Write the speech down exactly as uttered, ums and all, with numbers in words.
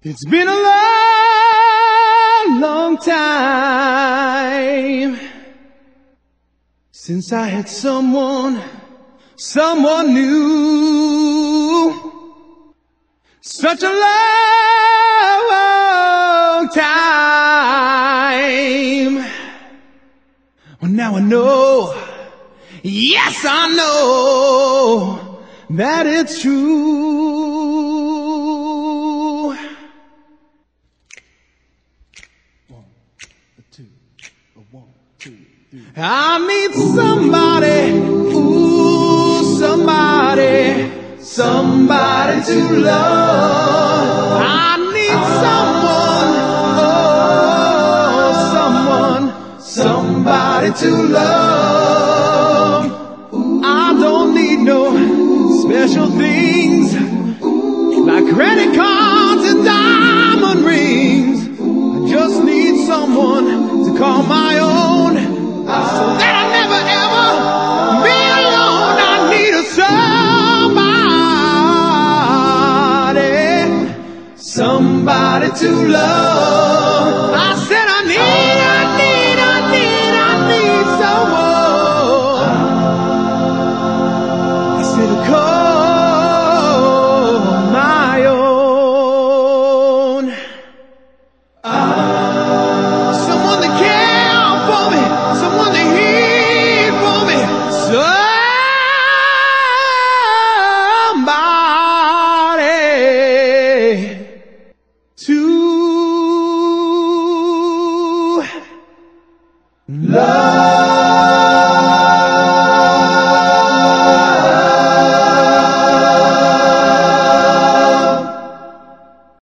It's been a long, long time since I had someone, someone new. Such a long time. Well, now I know, yes I know that it's true. I need somebody, ooh, somebody, somebody to love. I need someone, oh, someone, somebody to love. I don't need no special things like credit cards and diamond rings. I just need someone to call my own, so that I never ever be alone. I need a somebody, somebody to love.